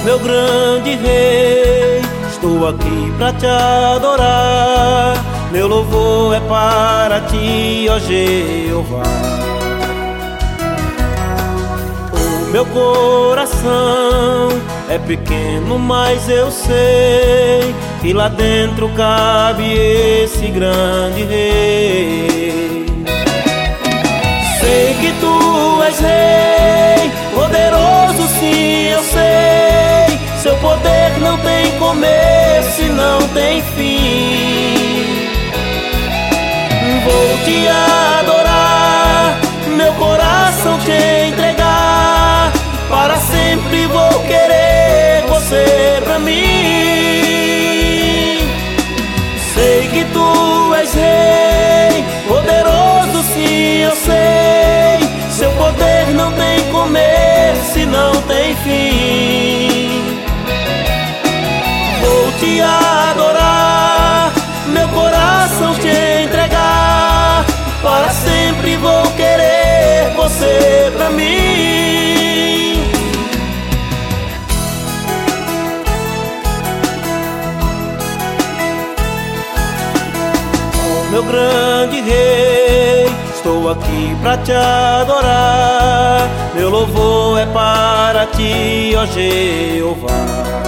Meu grande rei, estou aqui pra te adorar. Meu louvor é para ti, ó Jeová. O meu coração é pequeno, mas eu sei que lá dentro cabe esse grande rei. Sei que tu és rei, poderoso, sim, eu sei. Seu poder não tem começo e não tem fim. Vou te adorar, meu coração te entregar. Para sempre vou querer você pra mim. Sei que tu és rei, poderoso, sim, eu sei. Seu poder não tem começo e não tem fim. Vou te adorar, meu coração te entregar. Para sempre vou querer você pra mim. Oh, meu grande rei, estou aqui pra te adorar. Meu louvor é para ti, ó Jeová.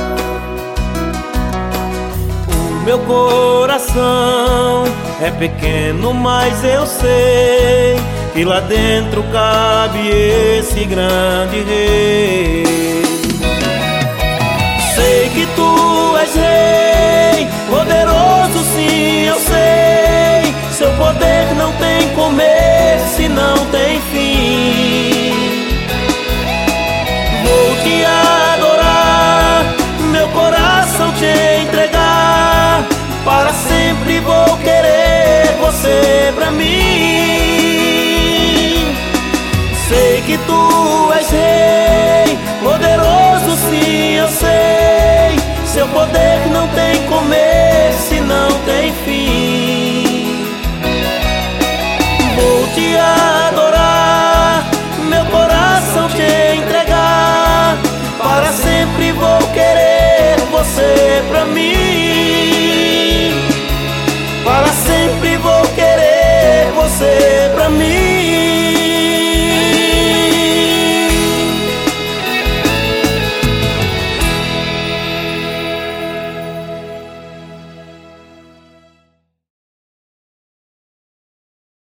Meu coração é pequeno, mas eu sei que lá dentro cabe esse grande rei. Sei que tu és rei, poderoso, sim, eu sei. Seu poder não tem começo e não tem fim. Vou te adorar, meu coração te entregar. Para sempre vou querer você pra mim. Sei que tu és rei, poderoso, sim, eu sei. Seu poder não tem começo e não tem fim. Vou te adorar,